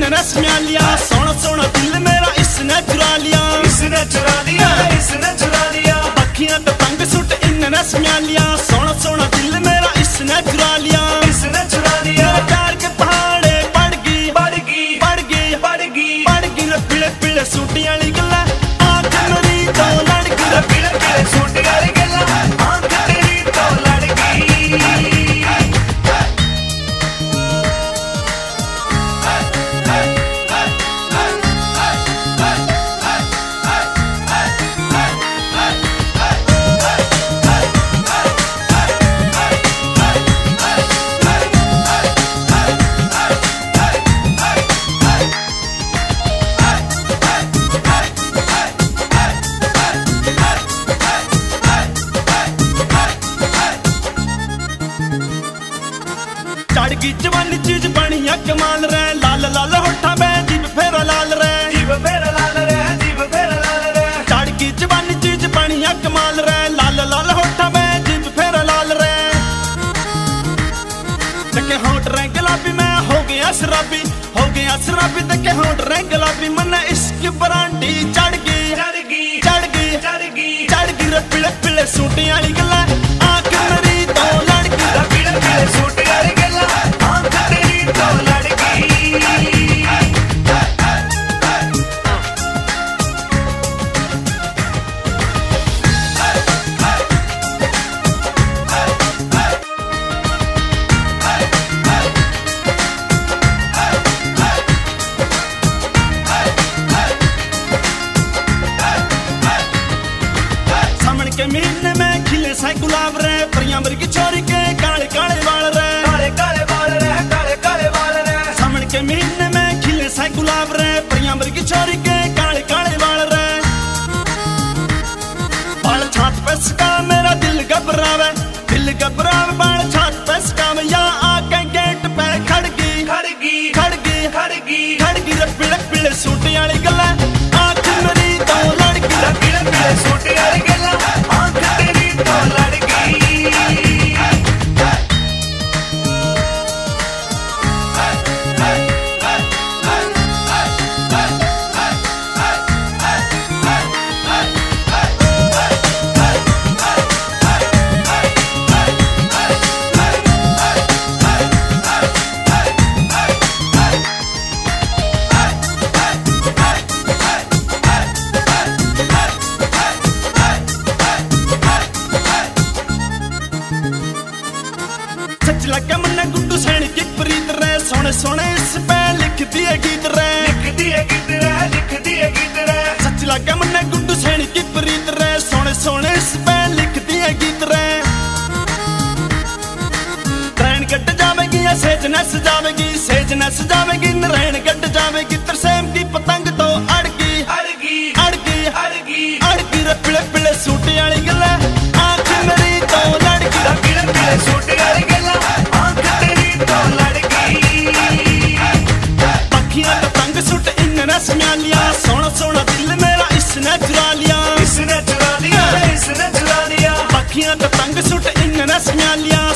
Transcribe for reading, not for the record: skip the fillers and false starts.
इनने स्म्या लिया, सोना सोना दिल मेरा इसने चुरा लिया, इसने चुरा लिया, इसने चुरा लिया। अखियां तो तंग सुट इनने स्म्या लिया, सोना सोना दिल मेरा इसने चुरा लिया, इसने चुरा लिया। प्यार के पहाड़े बढ़ गई बढ़ गई बढ़ गई बढ़ गई बढ़ गई रे पीले पीले सूटी वाली गल्ला, आंख मेरी तो लड़ गई रे पीले पीले सूटी वाली गल्ला, आंख तेरी तो लड़ गई। चढ़ गई जवानी चीज बनिया कमाल रे, लाल लाल होठा में जीभ फेरा लाल रे, जीभ फेरा लाल रे, जीभ फेरा लाल रे। चढ़ गई जवानी चीज बनिया कमाल रे, लाल लाल होठा में जीभ फेरा लाल रे, देखे होठ रे गुलाबी मैं हो गया शराबी, हो गया शराबी देखे होठ रे गुलाबी, मन इश्क बरांडी चढ़ गई चढ़ गई चढ़ गई चढ़ गई चढ़ गई रे पीले पीले सूटी वाली गल्ला, आंख मेरी तो लड़ गई पीले पीले सूटी वाली गल्ला, आंख तेरी तो लड़ गई। के महीने में खिले से गुलाब रे, परियां वर्गी छोरी के काले काले बाल रे, काले काले बाल रे, काले काले बाल रे। सावन के महीने में खिले से गुलाब रे, परियां वर्गी छोरी के काले काले बाल रे, बाल छात पे सका मेरा दिल घबरावे, दिल घबरावे बाल छात पे सकावे, या आके गेट पे खड़ गई खड़ गई खड़ गई खड़ गई खड़ गई रे पीले पीले सूटी वाली गल्ला, आंख मेरी तो लड़ गई पीले पीले सूटी वाली गल्ला, आंख तेरी तो लड़ गई। सच लगे मन्ने गुड्डू सैनी की प्रीत रे, सोने सोने इस पे लिख दिए गीत रे, लिख दिए गीत रे, लिख दिए गीत रे। सच लगे मन्ने गुड्डू सैनी की प्रीत रे, सोने सोने इस पे लिख दिए गीत रे, ट्रेन कट जावेगी या सेज न सजावेगी, सेज न सजावेगी नरैन कट जावेगी, तरसेम की पतंग तो अड़ गई अड़ गई अड़ गई अड़ गई अड़ गई रे पीले पीले सूटी वाली गल्ला, आंख मेरी तो लड़ गई पीले पीले सूटी वाली गल्ला, आंख तेरी तो लड़ गई। अखियां तो तंग सुट इनने स्म्या लिया, सोना सोना दिल मेरा इसने चुरा लिया, इसने चुरा लिया, इसने चुरा लिया। अखियां तो तंग सुट इनने स्म्या लिया,